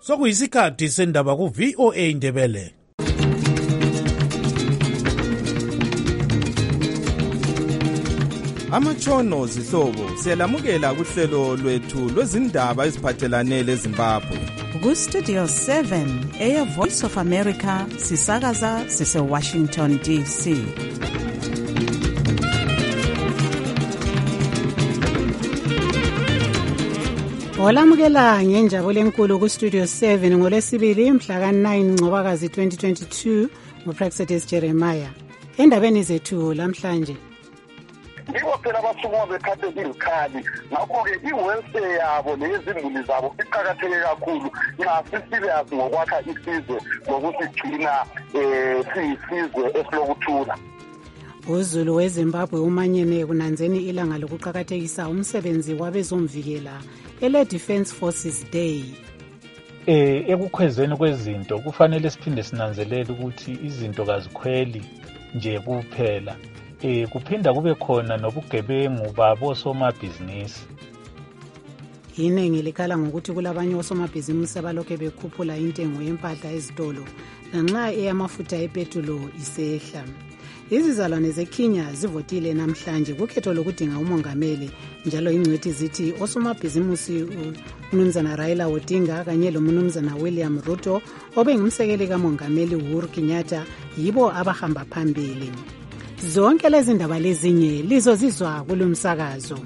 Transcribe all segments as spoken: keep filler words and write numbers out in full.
sokuyisikhathi sendaba ku-V O A Ndebele. Amatshono zihlobo siyalamukela kuhlelo lwethu lwezindaba eziphathelane leZimbabwe. Ku-Studio seven, Air Voice of America, sisakaza sise-Washington D C. Olamukela ngenjabulo enkulu ku-Studio seven ngolesibili mhla ka nine Ncwabakazi twenty twenty-two nguPraxedis Jeremiah. Endabeni zethu lamhlanje. Yibo phela abasukuma bekhathe izikhali, ngakho-ke i-welfare yabo neyezimbuli zabo iqakatheke kakhulu nxa sisirious ngokwakha isizwe ngokusigcina um siyisizwe esilokuthula. UZulu weZimbabwe umanyene kunanzeni ilanga lokuqakathekisa umsebenzi wabezomvikela ele-Defence Forces Day. Eh ekukhwezeni kwezinto kufanele siphinde sinanzelele ukuthi izinto kazikhweli nje kuphela. Eh kuphinda kube khona nobugebengu babosomabhizinisi. Iningi likhala ngokuthi kulabanye osomabhizinisi abalokhe bekhuphula intengo yempahla ezitolo lanxa eyamafutha epetulo isehla. Izizalwane zeKenya zivotile namhlanje kukhetho lokudinga umongameli, njalo ingcwethi zithi osomabhizinisi uMnumzana Raila Odinga kanye loMnumzana William Ruto obengumsekeli kamongameli Uhuru Kenyatta yibo abahamba phambili. Zonke lezi ndaba lezinye lizozizwa kulomsakazo.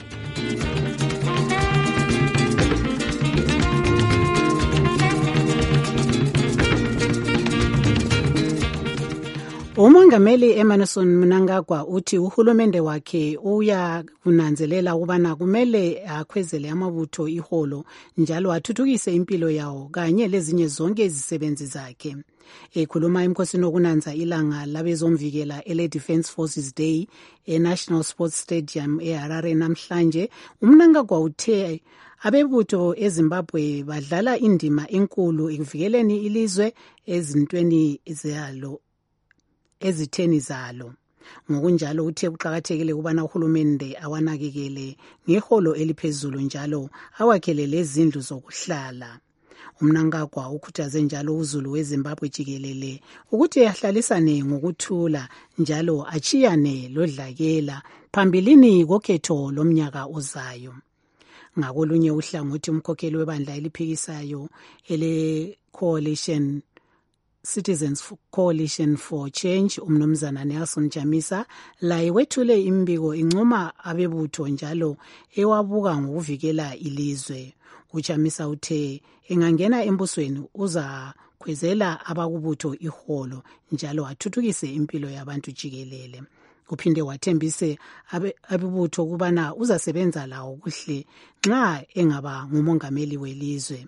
Umongameli Emmerson Mnangagwa uthi uhulumende wakhe uya kunanzelela ukubana kumele akhwezele amabutho iholo njalo athuthukise impilo yawo kanye lezinye zonke izisebenzi zakhe. Ekhuluma emkhosini wokunanza ilanga labezomvikela ele-Defence Forces Day e-National Sports Stadium eHarare namhlanje, uMnangagwa uthe abebutho eZimbabwe badlala indima enkulu ekuvikeleni ilizwe ezintweni zalo ezitheni zalo. Ngokunjalo uthe kuqakathekile ukubana uhulumende awanakekele ngeholo eliphezulu njalo awakhele lezindlu zokuhlala. uMnangagwa ukhuthaze njalo uZulu weZimbabwe jikelele ukuthi ahlalisane ngokuthula njalo achiyane lodlakela phambilini kokhetho lomnyaka ozayo. Ngakolunye uhlangothi umkhokheli webandla eliphikisayo ele coalition Citizens Coalition for Change uMnumzana Nelson Chamisa laye wethule imbiko incoma abebutho njalo ewabuka ngokuvikela ilizwe. UChamisa uthe engangena embusweni uzakhwezela abakubutho iholo njalo athuthukise impilo yabantu jikelele. Kuphinde wathembise abebutho kubana uzasebenza lawo kuhle nxa engaba ngumongameli welizwe.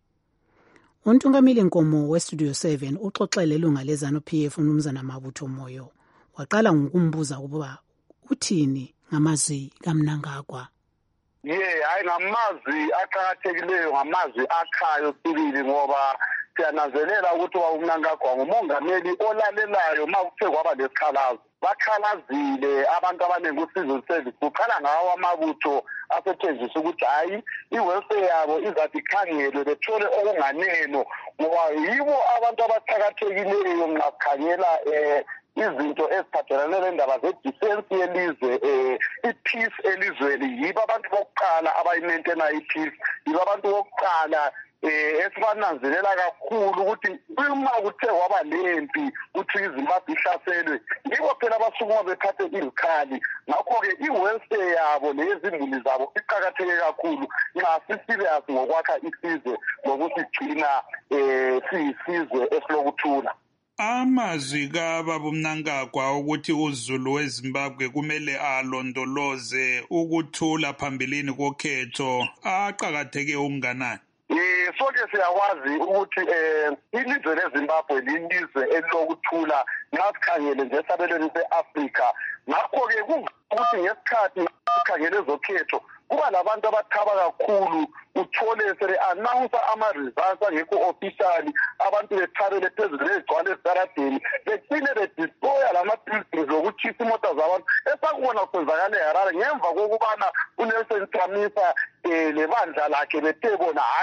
Untungameli Nkomo weStudio seven uxoxele ilunga leZANU-P F uMnumzana Mabutho Moyo. Waqala ngokumbuza ukuba uthini ngamazwi kaMnangagwa. Ye hayi ngamazwi aqhakathekileyo, ngamazwi akhayo sibili ngoba siyananzelela ukuthi uMnangagwa ngumongameli olalelayo makuthe kwaba lesikhalazo. Bakhalazile abantu abaningi usizo service kukhala ngawo amabutho asetshenziswa ukuthi hayi i-welfare yabo izathi ikhangelwe bethole okunganeno ngoba yibo abantu abaqhakathekileyo nxa kukhangela um izinto eziphathelane nendaba ze-defense yelizwe, um i-peace elizweni. Yibo abantu bokuqala abayimaintaina i-peace, yibo abantu bokuqala eh esibananzelela kakhulu ukuthi uma kuthe kwaba lempi ukuthi iZimbabwe ihlaselwe yibo phela abasukuma bekhathe izikhali. Ngakho-ke i-welfare yabo neyezimbuli zabo iqakatheke kakhulu nxa sisirious ngokwakha isizwe ngokusigcina um siyisizwe esilokuthula. Amazwi kababa uMnangagwa ukuthi uZulu weZimbabwe kumele alondoloze ukuthula phambilini kokhetho aqakatheke okunganani? Eh sonke siyakwazi ukuthi eh ilizwe leZimbabwe lilizwe elilokuthula nxa sikhangele nje esabelweni se-Afrika. Ngakho-ke ukuthi ngesikhathi sikhangele ezokhetho kuba labantu abathaba kakhulu, uthole sele-announce ama-results angekho officially, abantu bethabele phezulu ezigcwale ezitaradeni becine bedistroya lama-buildings lokutshisa imota zabantu esakubona kusenzakala eHarare ngemva kokubana uNelson Chamisa um lebandla lakhe bethe bona hayi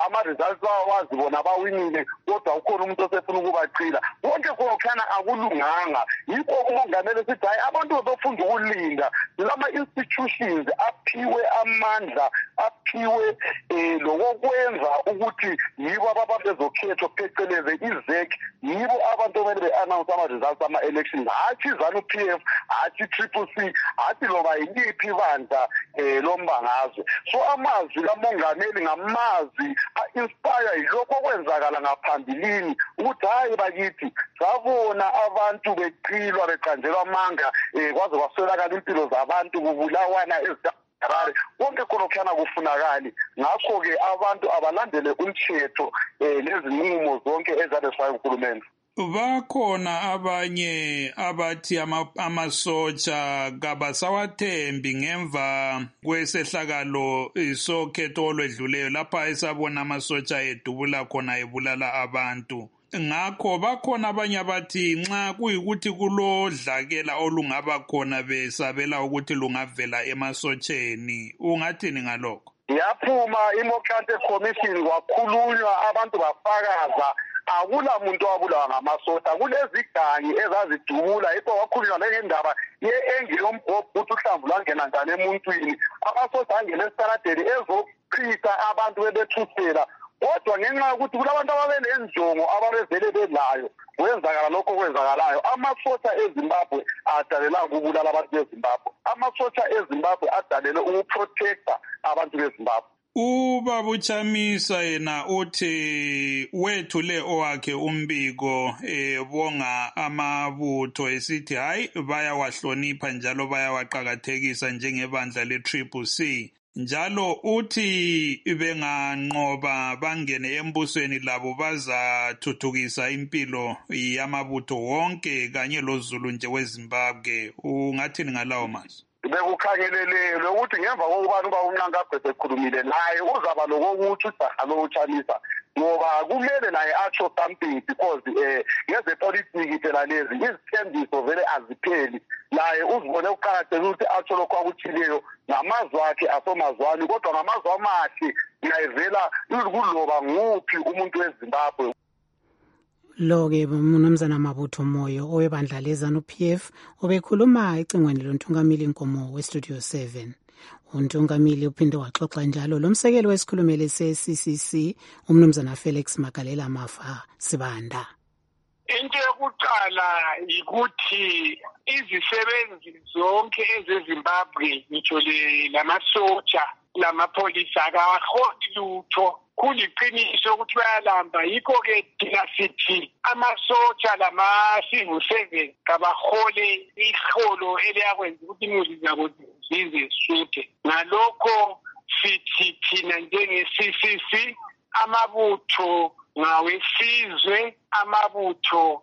ama-results bawazi bona bawinile kodwa ukhona umuntu osefuna ukubachila. Konke khokhana akulunganga. Yikho umongameli sithi hayi abantu befunda ukulinda lama-institutions aphiwe amandla aphiwe um lokokwenza ukuthi yibo ababezokhethwa pheceleze i-Z E C, yibo abantu okumele be-announce ama-results ama-elections, hathi ZANU-P F, hathi Triple C, hathi loba yiliphi ibandla um lombangazwe. So amazwi kamongameli ngamazwi a-inspire yilokho okwenzakala ngaphambilini ukuthi hayi bakithi sabona abantu beqilwa beqanjelwa amanga um kwaze kwaswelakala impilo zabantu kubulawana ezidabare konke khonokhana kufunakali. Ngakho-ke abantu abalandele umthetho um nezinqumo zonke ezadeswayo uhulumende. Bakhona abanye abathi amasotsha kabasawathembi ngemva kwesehlakalo isokhetho olwedluleyo lapha esabona amasotsha edubula khona ebulala abantu. Ngakho bakhona abanye abathi nxa kuyikuthi kulodlakela olungaba khona besabela ukuthi lungavela emasotsheni, ungathini ngalokho? Yaphuma iMotlanthe Commission kwakhulunywa abantu bafakaza akula muntu owabulawa ngamasosha. Kulezigangi ezazidubula yikho kwakhulunywa ngendaba ye-engi yombhobho ukuthi uhlamvu lwangena njani emuntwini. Amasosha angena esitaradeni ezochitha abantu bebethusela. Kodwa ngenxa yokuthi kulabantu ababenenjongo ababevele belayo kwenzakala lokho kwenzakalayo. Amasosha eZimbabwe adalelanga ukubulala abantu beZimbabwe. Amasosha eZimbabwe adalele ukuprotecta abantu beZimbabwe. Ubaba uChamisa yena uthi wethule owakhe umbiko ebonga amabutho esithi hayi bayawahlonipha njalo bayawaqhakathekisa njengebandla le-Triple C. Njalo uthi benganqoba bangene embusweni labo bazathuthukisa impilo yamabutho wonke kanye loZulu nje weZimbabwe. Ungathini ngalawo mazwi? Bekukhangelelelwe ukuthi ngemva kokubani uba uNankabwe sekhulumile naye uzaba lokokuthi ujaha lo uChamisa ngoba kumele naye atsho something because um ngezepolitiki phela lezi izithembiso vele azipheli. Naye uzibone kuqakathekile ukuthi atsho lokho akuthileyo ngamazwi akhe asomazwani kodwa ngamazwi amahle ngayivela kuloba nguphi umuntu weZimbabwe. Lo-ke umnumzana Mabutho Moyo owebandla leZANU-P F obekhuluma ecingweni lontungameli Nkomo weStudio seven. Untungameli uphinde waxoxa njalo lomsekeli wesikhulumeli se-C C C umnumzana Felix Magalela Mafa Sibanda. Into yokuqala yikuthi izisebenzi zonke ezeZimbabwe ngitsho lamasotsha lamapholisa akaholi lutho. Kuliqiniso ukuthi bayalamba. Yikho-ke thina sithi amasotsha lama-civil service kabahole iholo eliyakwenza ukuthi imuli zabo zize zisuthe. Ngalokho sithi thina njenge-C C C amabutho ngawesizwe, amabutho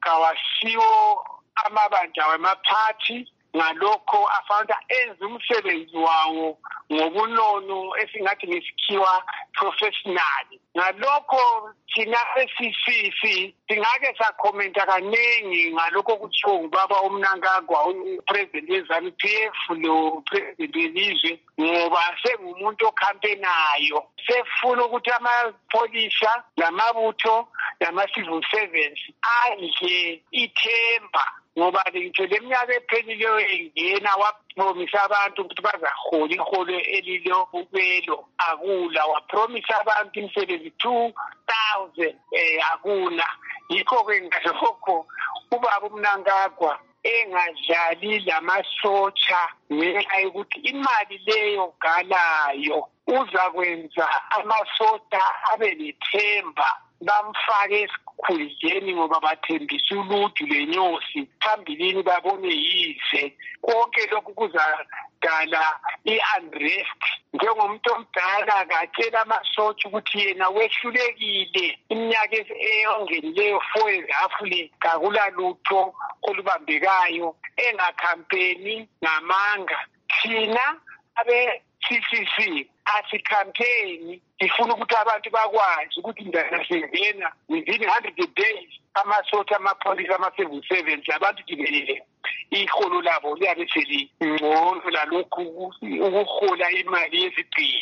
kawasiwo amabandla wamaphathi. Ngalokho afanda enza umsebenzi wawo ngobunono esingathi ngesikhiwa professional. Ngalokho thina e-C C C singake sakhomenta kaningi ngalokho kuthiwa ngubaba uMnangagwa upresident weZANU-P F lo president welizwe ngoba sengumuntu okhampenayo sefuna ukuthi amapholisha lamabutho lama-civil servants adle ithemba ngoba ngitsho leminyaka ephelileyo engena wapromisa abantu ukuthi bazahola iholo elilo ubelo akula. Wapromisa abantu imisebenzi two thousand eh akuna. Yikho-ke ngalokho ubaba uMnangagwa engadlali lamasotsha ngenxa yokuthi imali leyo galayo uzakwenza amasotsha abe nethemba bamfake esikhundleni ngoba bathembisa uluju lenyosi phambilini babone yize. Konke lokhu kuzadala i-unrest. Njengomuntu omdala katshela amasotsha ukuthi yena wehlulekile iminyaka eyongenileyo four and a half le kakula lutho olubambekayo engakhampeni ngamanga. Thina abe-C C C asikhampeni sifuna ukuthi abantu bakwazi ukuthi ndana singena within one hundred days amasotsha amapholisa ama-civil servants abantu jibelele iholo labo liyabe selingcono lalokhu ukuhola imali yezigcili.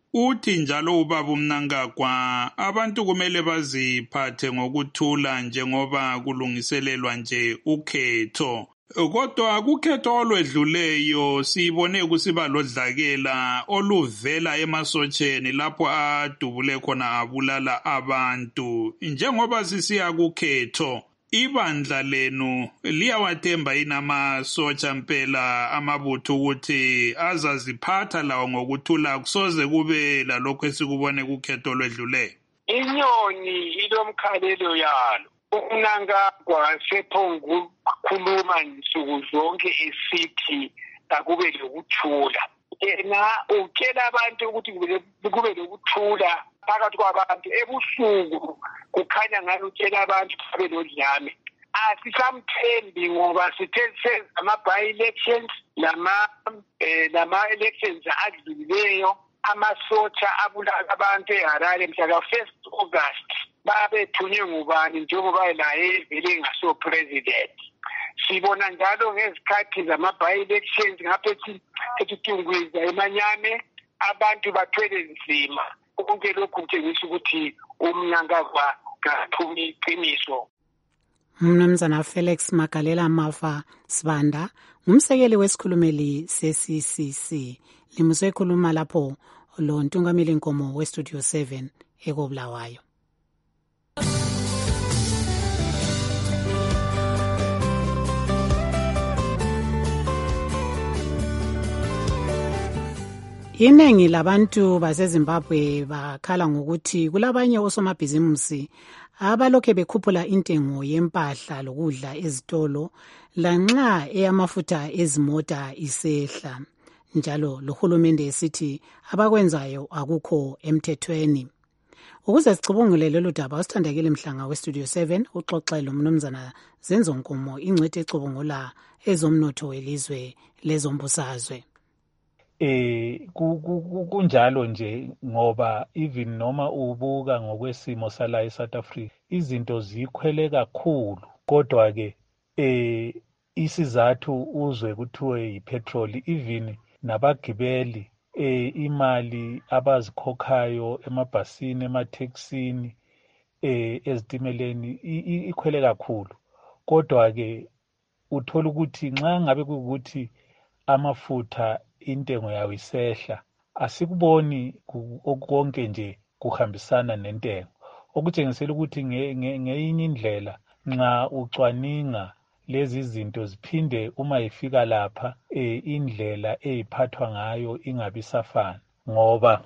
Uthi njalo ubaba uMnangagwa abantu kumele baziphathe ngokuthula njengoba kulungiselelwa nje ukhetho. Kodwa kukhetho olwedluleyo sibone kusiba lodlakela oluvela emasotsheni lapho adubule khona abulala abantu. Njengoba sisiya kukhetho, ibandla lenu liyawathemba inamasotsha mpela amabutho ukuthi azaziphatha lawo ngokuthula kusoze kube lalokho esikubone kukhetho olwedluleyo? Inyoni ilomkhalelo yalo. UMnangagwa sephongu khuluma nsuku zonke esithi akube lokuthula. Yena utshela abantu ukuthi kube lokuthula phakathi kwabantu. Ebusuku kukhanya ngathi utshela abantu babe lodlame. Asisamthembi ngoba sithe ama-by-elections nama nama-elections adlulileyo amasotsha abulala abantu eHarare mhla first August. Babethunywe ngubani njengoba laye vele ngaso president. Sibona njalo ngezikhathi zama-by-elections ngaphethi etutungwiza eManyame abantu bathwele nzima. Konke lokhu kutshengisa ukuthi uMnangagwa kaphumi iqiniso. Mnumzana Felix Magalela Mafa Sibanda ngumsekeli wesikhulumeli se-C C C. Limuswe khuluma lapho lo Ntungameli Nkomo we-Studio seven eKobulawayo. Iningi labantu baseZimbabwe bakhala ngokuthi kulabanye osomabhizimusi abalokhe bekhuphula intengo yempahla lokudla ezitolo lanxa eyamafutha ezimota isehla. Njalo lohulumende esithi abakwenzayo akukho emthethweni. Ukuze sicubungule lolu daba usithandekile Mhlanga we-Studio seven uxoxela uMnumzana Zenzo Nkomo ingcwethi ecubungula ezomnotho welizwe lezombusazwe. Eh kunjalo nje ngoba even noma ubuka ngokwesimo sala eSouth Africa izinto zikhwele kakhulu kodwa ke eh isizathu uzwe kuthiwe ipetrol even nabagibeli eh imali abazikhokhayo emabhasini emathekisini eh ezitimeleni ikhwele kakhulu kodwa ke uthola ukuthi nxa ngabe kuukuthi amafutha intengo yawo isehla asikuboni konke nje kuhambisana nentengo okutshengisela ukuthi ngeyinye indlela nxa ucwaninga lezi zinto ziphinde uma ifika lapha eh indlela eziphathwa ngayo ingabisafana ngoba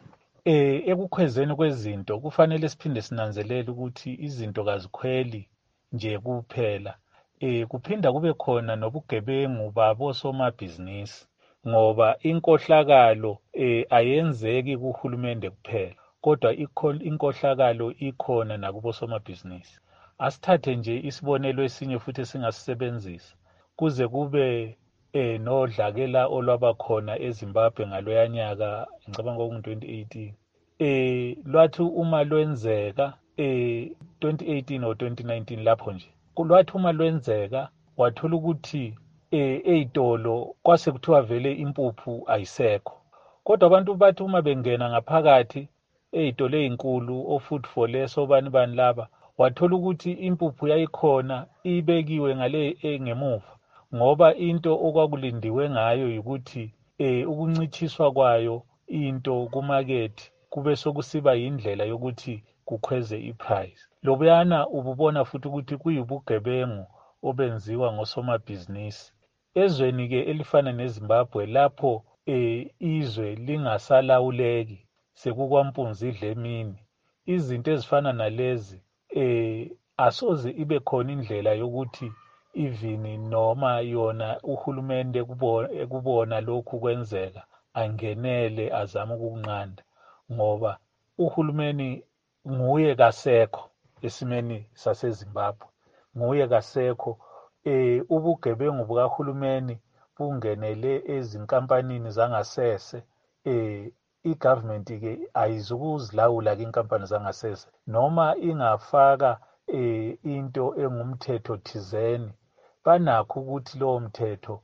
eh ekukhwezeni kwezinto kufanele siphinde sinanzelele ukuthi izinto kazikhweli nje kuphela eh kuphinda kube khona nobugebengu babo somabhizinisi ngoba inkohlakalo eh ayenzeki kuhulumende kuphela kodwa inkohlakalo ikhona nakubo somabhizinisi. Asithathe nje isibonelo esinye futhi singasisebenzisa kuze kube eh nodlakela olwabakhona eZimbabwe ngaloyanyaka ngicabanga ngo twenty eighteen eh lwathi uma lwenzeka eh twenty eighteen or twenty nineteen lapho nje kulwathi uma lwenzeka wathola ukuthi eh ezitolo kwase kuthiwa vele impuphu ayisekho kodwa abantu bathi uma bengena ngaphakathi ezitolo ezinkulu o-food for less obani bani laba wathola ukuthi impuphu yayikhona ibekiwe ngale engemuva ngoba into okwakulindiwe ngayo ukuthi eh ukuncithiswa kwayo into kumarket kube sokusiba indlela yokuthi kukhweze iprice. Lobuyana ububona futhi ukuthi kuyibugebengu obenziwa ngosomabhizinisi ezweni ke elifana neZimbabwe lapho eh izwe lingasalawuleki sekukwampunzi idlemini izinto ezifana nalezi eh asoze ibe khona indlela yokuthi ivini noma yona uhulumende kubona kubona lokhu kwenzeka angenele azama ukunqanda ngoba uhulumeni nguye kasekho esimeni saseZimbabwe nguye kasekho eh ubugebengu bukahulumeni bungenele ezinkampanini zangasese eh igovernment ke ayizukuzilawula ke inkampani zangasese noma ingafaka eh into engumthetho thizeni banakho ukuthi lo mthetho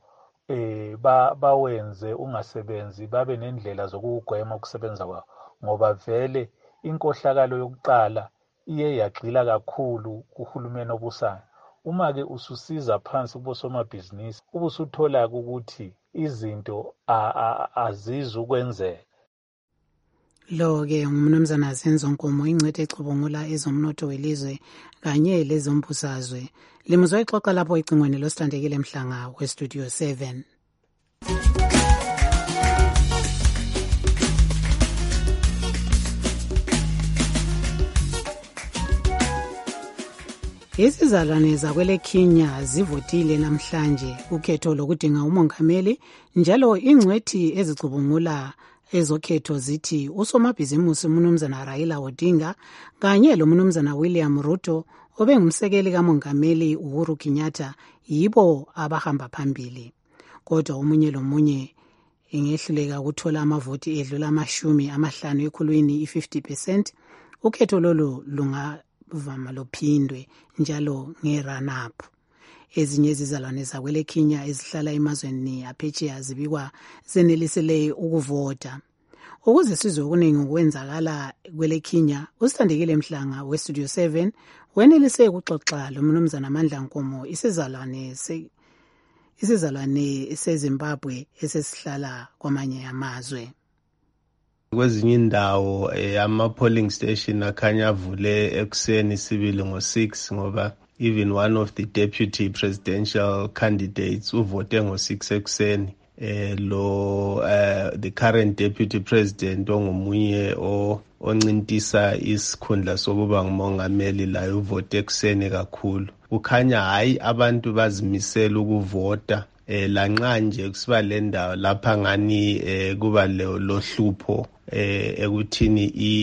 eh ba bawenze ungasebenzi, babe nendlela zokugwema ukusebenza kwawo, ngoba vele inkohlakalo yokuqala iye yagxila kakhulu kuhulumeni obusayo. Uma-ke ususiza phansi kubosomabhizinisi, ubusuthola ukuthi izinto azizukwenzeka. Lo-ke ngumnumzana Zenzo Nkomo, ingcweti ecubungula ezomnotho welizwe kanye lezombusazwe. Limuzwa ixoxa lapho icingweni losithandekile Mhlanga westudio seven. Izizalwane zakwele Kenya zivotile namhlanje ukhetho lokudinga umongameli, njalo ingcwethi ezicubungula ezokhetho zithi usomabhizimusi umnumzana Raila Odinga kanye lo mnumzana William Ruto obengumsekeli kamongameli Uhuru Kenyatta yibo abahamba phambili. Kodwa omunye lomunye ingehluleka ukuthola amavoti edlula amashumi amahlanu ekhulwini i-fifty percent. Ukhetho lolu lungavama lophindwe njalo nge-run up. Ezinye izizalwane zakwele Kenya ezihlala emazweni aphetsheya zibikwa zenelisele ukuvota. Ukuze sizwe okuningi okwenzakala kwele Kenya, usithandekile Mhlanga westudio seven wenelise ukuxoxa lo mnumzana Mandla Nkomo, isizalwane se isizalwane seZimbabwe esesihlala kwamanye amazwe. Kwezinye indawo ama polling station akhanya avule ekuseni sibili ngo six, ngoba even one of the deputy presidential candidates uvote ngo six ekuseni. Eh lo uh, the current deputy president ongomunye o oncintisa isikhundla sokuba ngumongameli la uvote ekuseni kakhulu. Ukhanya hayi abantu bazimisela ukuvota. Eh lanxa nje kusiba le ndawo lapha ngani eh kuba lo hlupho eh ekuthini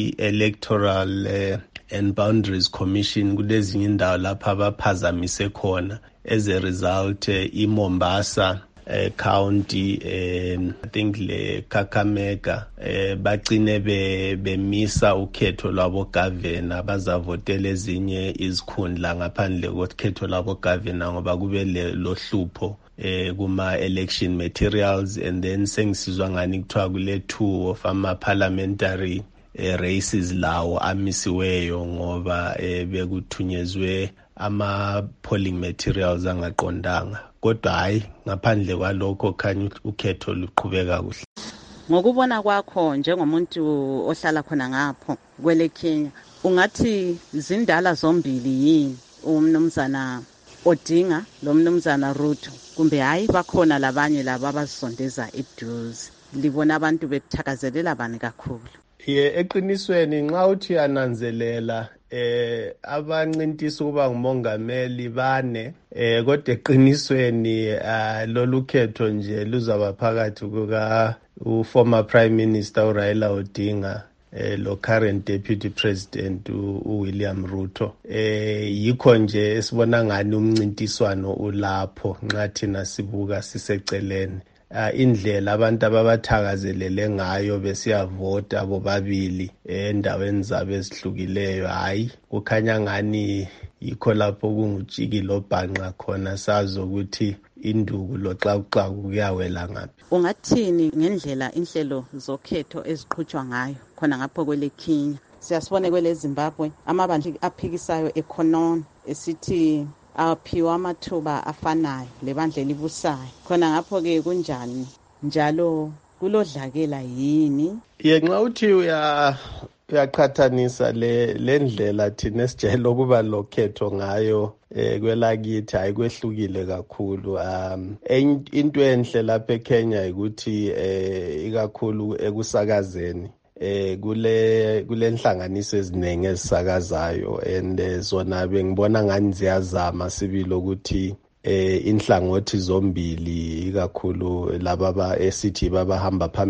i-electoral eh, and boundaries commission kulezinye indawo lapha abaphazamise khona. As a result eh, i-Mombasa Uh, county um, I think le Kakamega uh, bagcine be bemisa ukhetho lwabo governor bazavotela ezinye izikhundla ngaphandle kokhetho lwabo governor ngoba kube lo hlupho eh kuma election materials. And then sengisizwa ngani kuthiwa kule two of ama parliamentary eh, races lawo amisiweyo ngoba eh, bekuthunyezwe ama polling materials angaqondanga. Kodwa hayi ngaphandle kwalokho khanya ukhetho luqhubeka kuhle. Ngokubona kwakho njengomuntu ohlala khona ngapho kwele Kenya, ungathi zindala zombili yini, umnumzana Odinga lo mnumzana Ruto, kumbe hayi bakhona labanye laba abasondeza eduze? Libona abantu bethakazelela bani kakhulu? Ye eqinisweni nxa uthi ananzelela eh abancintisa ukuba ngumongameli bane, eh kodwa eqinisweni uh, lolu khetho nje luzaba phakathi kuka u former prime minister uRaila Odinga eh lo current deputy president u William Ruto. Eh yikho nje esibona ngani umncintiswano ulapho nxa thina sibuka siseceleni. Uh, indlela abantu ababathakazelele ngayo besiyavota bobabili endaweni zabo ezihlukileyo, hayi kukhanya ngani yikho lapho kungujikilo bhanqa khona sazi ukuthi induku loxaxaku kuyawela ngaphi. Ungathini ngendlela inhlelo zokhetho eziqhutshwa ngayo khona ngapho kwele Kenya? Siyasibona kwele Zimbabwe amabandla aphikisayo economy esithi aphiwa amathuba afanayo lebandla elibusayo. Khona ngapho ke kunjani njalo kulodlakela yini? Ye nxa uthi uya uyaqhathanisa le lendlela thina sijayele ukuba lokhetho ngayo eh kwelakithi hayi kwehlukile kakhulu. Um into enhle lapha eKenya ukuthi eh ikakhulu ekusakazeni eh kule kule nhlanganiso eziningi ezisakazayo, and zona bengibona ngani ziyazama sibili ukuthi eh inhlangothi zombili ikakhulu laba esithi babahamba phambili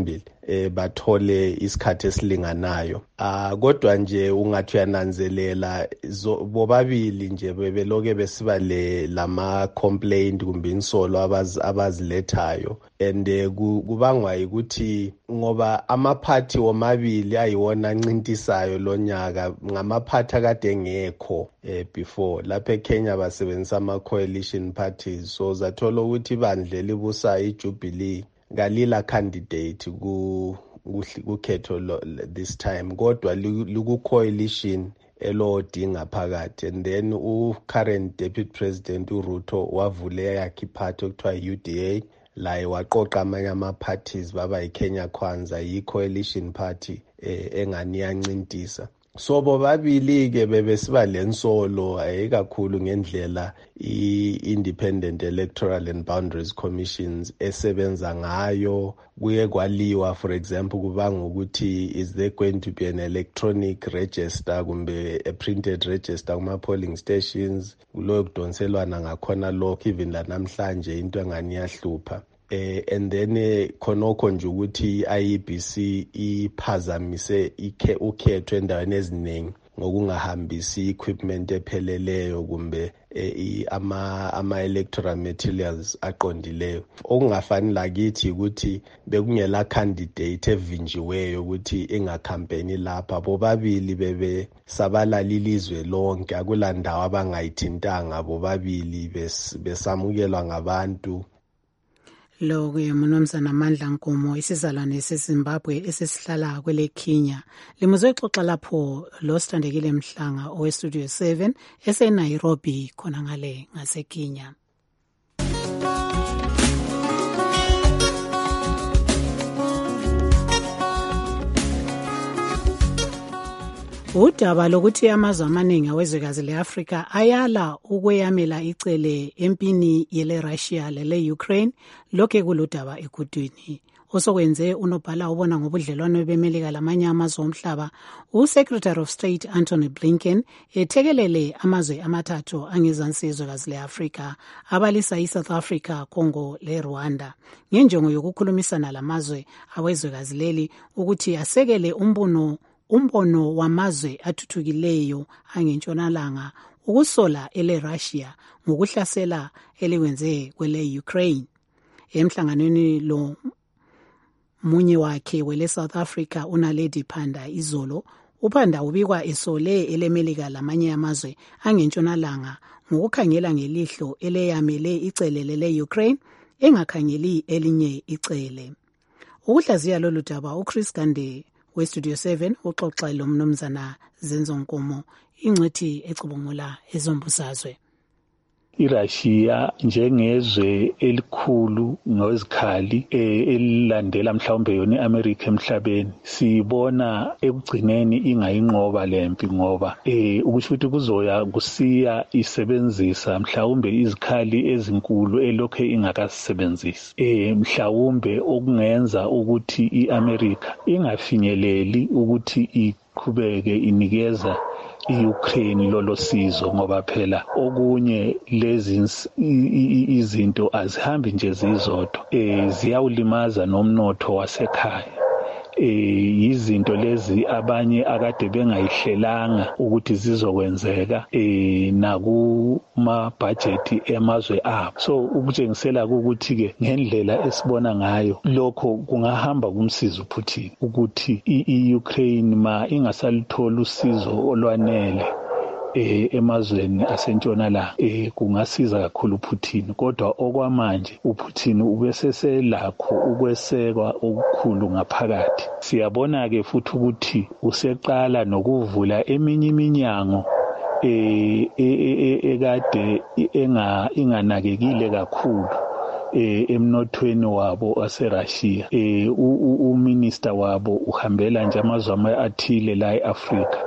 eh, bathole isikhathi esilinganayo. Ah kodwa nje ungathi uyananzelela bobabili nje bebeloke besiba le lama complaint kumbe insolo abaz abazilethayo and kubangwa ukuthi ngoba amaphathi womabili ayiwona ancintisayo lonyaka ngamaphathi akade ngekho eh, before lapha eKenya basebenzisa ama coalition parties so zathola ukuthi bandle libusa iJubilee galila candidate ku kukhetho this time kodwa liku coalition elodinga phakathi and then u current deputy president uRuto wavule yakhe party okuthiwa U D A laye waqoqa amanye ama parties baba iKenya Kwanza yi coalition party eh, engani yancintisa. So bobabili ke bebesiba lensolo ayikakhulu ngendlela i-Independent Electoral and Boundaries Commissions esebenza ngayo kuye kwaliwa for example kubanga ukuthi is there going to be an electronic register kumbe a printed register kuma polling stations kulo kudonselwana ngakhona lokho even la namhlanje into engani yahlupha. Eh, and then eh, khonokho nje ukuthi I E B C iphazamise ikhe ukhetho endaweni eziningi ngokungahambisi equipment epheleleyo kumbe eh, ama ama electoral materials aqondileyo okungafani lakithi ukuthi bekungela candidate evinjiweyo ukuthi ingacampaign lapha bobabili bebe sabalala ilizwe lonke akulandawo abangayithintanga bobabili besamukelwa ngabantu. Lo ke mnumzana Amandla Nkomo isizalwane seZimbabwe esesihlala kwele Kenya limuzwe xoxa lapho lo Sithandekile Mhlanga owe Studio seven ese Nairobi khona ngale ngase Kenya. Udaba lokuthi amazwe amaningi awezwekazi leAfrika ayala ukweyamela icele empini yele Russia lele Ukraine lokhe kuludaba ekudwini osokwenze unobhala ubona ngobudlelwano bemelika lamanye amazwe omhlaba uSecretary of State Anthony Blinken ethekelele amazwe amathathu angezansi yezwekazi leAfrika abalisa iSouth Africa, Congo le Rwanda ngenjongo yokukhulumisana lamazwe awezwekazi leli ukuthi asekele umbono umbono wamazwe athuthukileyo angentshonalanga ukusola ele Russia ngokuhlasela eliwenze kwele Ukraine. Emhlanganweni lo munye wakhe wele South Africa uNaledi Phanda izolo uPhanda ubikwa esole elemelika lamanye amazwe angentshonalanga ngokukhangela ngelihlo eleyamele icele lele Ukraine engakhangeli elinye icele. Ukuhlaziya lolu daba uChris Gande we Studio seven uxoxa lo mnumzana Zenzo Nkomo ingcwethi ecubungula ezombusazwe. iRussia njengezwe elikhulu ngozikhali elilandela mhlawumbe yona iAmerica emhlabeni sibona ekugcineni ingayinqoba lempi ngoba eh ukusho ukuthi kuzoya kusiya isebenzisa mhlawumbe izikhali ezinkulu elokhe ingakasebenzisi eh mhlawumbe okungenza ukuthi iAmerica ingafinyeleli ukuthi iqhubeke inikeza iUkraine lolo sizo ngoba phela okunye lezi izinto azihambi nje zizodwa eh ziyawulimaza nomnotho wasekhaya eh izinto lezi abanye akade bengayihlelanga ukuthi zizokwenzeka eh nakuma budget emazwe abo so ukutshengisela ukuthi ke ngendlela esibona ngayo lokho kungahamba kumsiza uPutin ukuthi iUkraine ma ingasalithola usizo olwanele eh emazweni asentshonalanga eh kungasiza kakhulu uPutin kodwa okwamanje uPutin ubeseselakho ukwesekwa okukhulu ngaphakathi siyabona ke futhi ukuthi useqala nokuvula eminye iminyango eh ekade enga inganakekile kakhulu eh emnothweni wabo waseRussia eh uminister wabo uhambela nje amazwe athile la eAfrika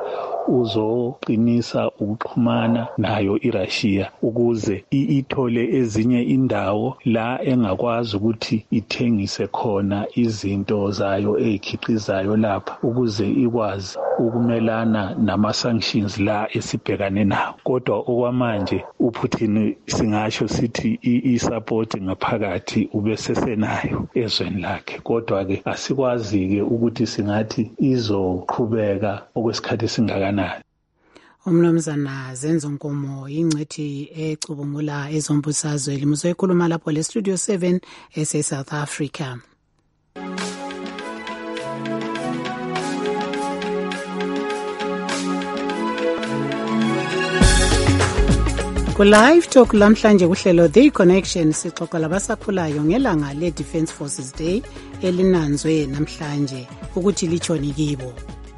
uzoqinisa ukuxhumana nayo iRussia ukuze ithole ezinye indawo la engakwazi ukuthi ithengise khona izinto zayo ezikhiqizayo lapha ukuze ikwazi ukumelana nama-sanctions la esibhekane nawo. Kodwa okwamanje uPutin singasho sithi i-support ngaphakathi ubesesenayo ezweni lakhe, kodwa-ke asikwazi-ke ukuthi singathi izoqhubeka okwesikhathi esingakanani. Umnumzana Zenzo Nkomo ingcethi ecubungula ezombusazwe limuso ekhuluma lapho le Studio seven ese South Africa. Ku live talk lamhlanje kuhlelo The Connection sixoxa labasakhulayo ngelanga le Defence Forces Day elinanzwe namhlanje ukuthi lichoni kibo.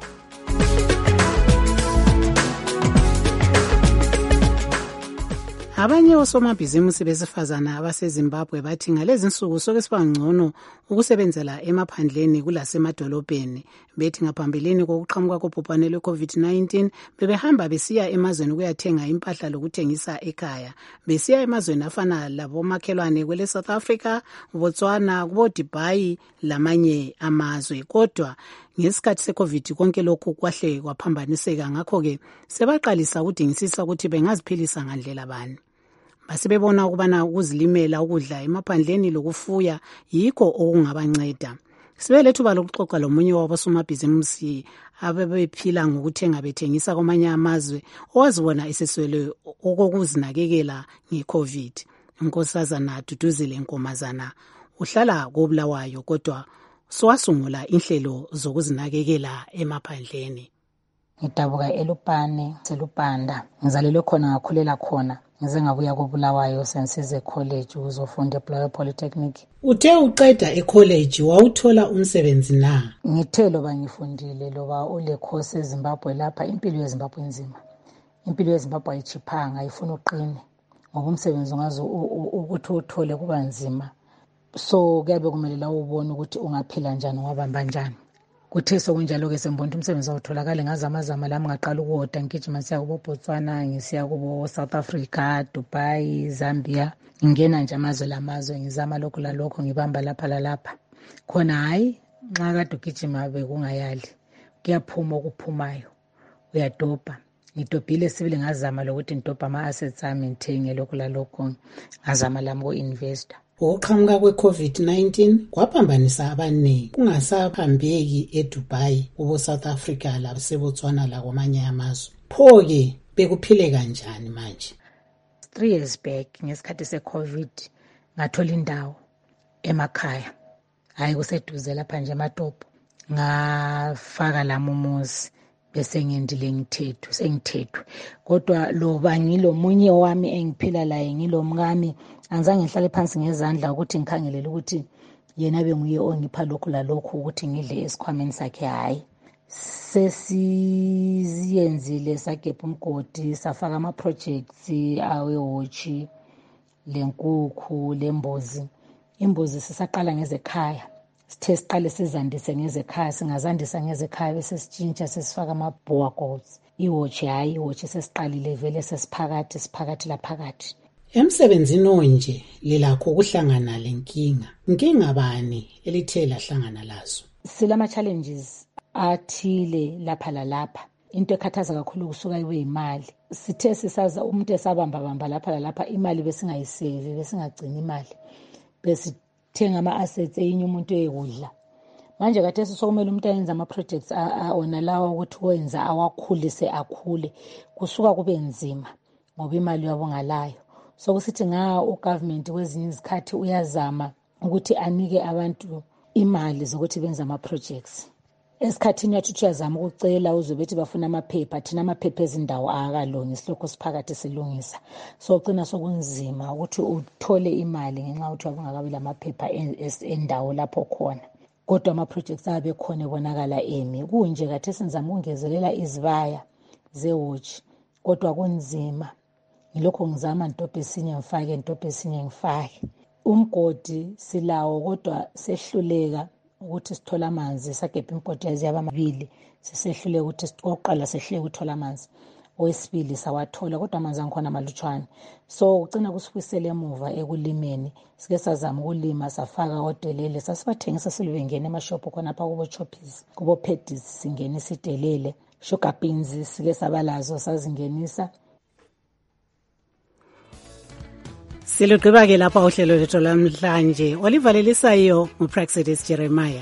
Abanye osomabhizimusi besifazana abaseZimbabwe bathi ngalezi nsuku soke siba ngcono ukusebenzela emaphandleni kulasemadolobheni. Bethi ngaphambilini kokuqhamuka kobhubhane lwe-COVID nineteen bebehamba besiya emazweni ukuyathenga impahla lokuthengisa ekhaya. Besiya emazweni afana labomakhelwane kwele South Africa, Botswana, kubo Dubai lamanye amazwe. Kodwa ngesikhathi se-COVID konke lokhu kwahle kwaphambaniseka, ngakho-ke sebaqalisa ukudingisisa ukuthi bengaziphilisa ngandlela bani. Basebebona ukubana ukuzilimela ukudla emaphandleni lokufuya yikho okungabanceda. Sibe thuba lokuxoxa lomunye wabosomabhizimusi abebephila ngokuthenga bethengisa kwamanye amazwe owazibona eseswele okokuzinakekela nge-COVID. Unkosazana Duduzile Nkomazana uhlala koBulawayo kodwa swasungula inhlelo zokuzinakekela emaphandleni. Ngidabuka eLupane, seLupanda. Ngizalelwe khona ngakhulela khona. Ngize ngabuya koBulawayo sensize college uzofunda eBulawayo Polytechnic. Uthe uqeda ecollege wawuthola umsebenzi na? Ngithe loba ngifundile loba ule course eZimbabwe lapha impilo yeZimbabwe inzima. Impilo yeZimbabwe ayichiphanga ifuna uqine. Ngoba umsebenzi ungaze ukuthi uthole kuba nzima. So kuyabe kumele la ubone ukuthi ungaphila njani ngwabamba njani. Kuthe sokunjalo ke sembona umsebenzi awutholakala ngazamazama lami ngaqala ukuwoda ngigijima siya kubo Botswana ngisiya kubo South Africa, Dubai, Zambia. Ngingena nje amazwe lamazwe ngizama lokho la lokho ngibamba lapha la lapha. Khona hayi nxa kade ugijima bekungayali. Kuyaphuma okuphumayo. Uyadobha. Ngidobhile sibili ngazama lokuthi ngidobha ama-assets ami ngithenge lokho la lokho. Ngazama lami ku-investor. Ukuqhamuka kwe-COVID nineteen kwaphambanisa abaningi kungasaphambeki eDubai kubo South Africa laseBotswana la kwamanye amazwe. Pho-ke bekuphile kanjani manje? Three years back ngesikhathi se-COVID ngathola indawo emakhaya. Hayi kuseduze lapha nje eMatopo. Ngafaka lami umuzi bese ngendile ngithethwe sengithethwe. Kodwa loba ngilomunye wami engiphila laye ngilomngami angizange ngihlale phansi ngezandla ukuthi ngikhangelele ukuthi yena benguye ongipha lokho la lokho ukuthi ngidle esikhwameni sakhe. Hayi sesiyenzile sagebha umgodi safaka ama projects awewatch lenkukhu lembozi. Imbozi sisaqala ngezekhaya. Sithe siqale sizandise ngezekhaya singazandisa ngezekhaya bese sitshintsha sesifaka ama-boa goats. Iwatch hayi iwatch sesiqalile vele sesiphakathi siphakathi laphakathi. Emsebenzini onje lelakho ukuhlangana lenkinga. Inkinga bani elithe lahlangana lazo? Silama challenges athile lapha lalapha. Into ekhathaza kakhulu kusuka iwe imali. Sithe sisaza umuntu esabamba bamba lapha lalapha imali besingayisave besingagcina imali. Bese thenga ama-assets eyinye umuntu eyekudla. Manje kade sokumele umuntu ayenza ama-projects ona lawa ukuthi wenza awakhulise akhule. Kusuka kube nzima ngoba imali yabo ngalayo. So kusithi nga ugovernment kwezinye izikhathi uyazama ukuthi anike abantu imali zokuthi benze ama-projects. Esikhathini yathi uyazama ukucela uzobethi bafuna amaphepha thina amaphepha ezindawo akalungi silokho siphakathi silungisa. So ugcina sokunzima ukuthi uthole imali ngenxa ukuthi wabungakabi lamaphepha endawo lapho khona. Kodwa ama-projects abe khona ebonakala emi. Kunje kade sinzama ukungezelela izibaya ze-watch kodwa kunzima. Ngilokho ngizama ntophe esinye ngifake ntophe esinye ngifake. Umgodi silawo kodwa sehluleka ukuthi sithola amanzi, sagebha impoti yaziyaba amabili, sisehlule ukuthi oqala sehlule ukuthola amanzi, owesibili sawathola kodwa amanzi angikhona amalutshwane. So ugcina kusifisele emuva ekulimeni, sike sizama ukulima safaka odelele, sasibathengisa silivengene emashophu khona pha kubo Choppies, kubo Paddy's singenisa idelele, sugar beans sike sabalazo sazingenisa. Silugqiba ke lapha uhlelo lethu lamhlanje. Olivalelisayo nguPraxedis Jeremiah.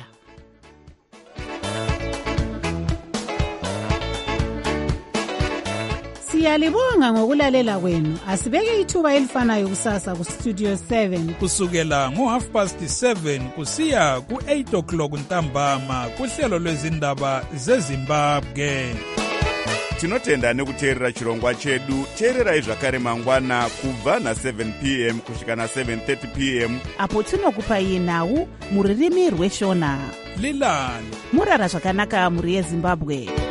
Siyalibonga ngokulalela kwenu. Asibeke ithuba elifanayo kusasa ku Studio seven kusukela ngo half past seven kusiya ku eight o'clock ntambama kuhlelo lwezindaba zeZimbabwe. Tinotenda nekuteerera chirongwa chedu. Teererai zvakare mangwana kubva na seven p m kusvika na seven thirty p m apo tinokupai nhau muririmi rweshona. Lilani murara zvakanaka muri yeZimbabwe.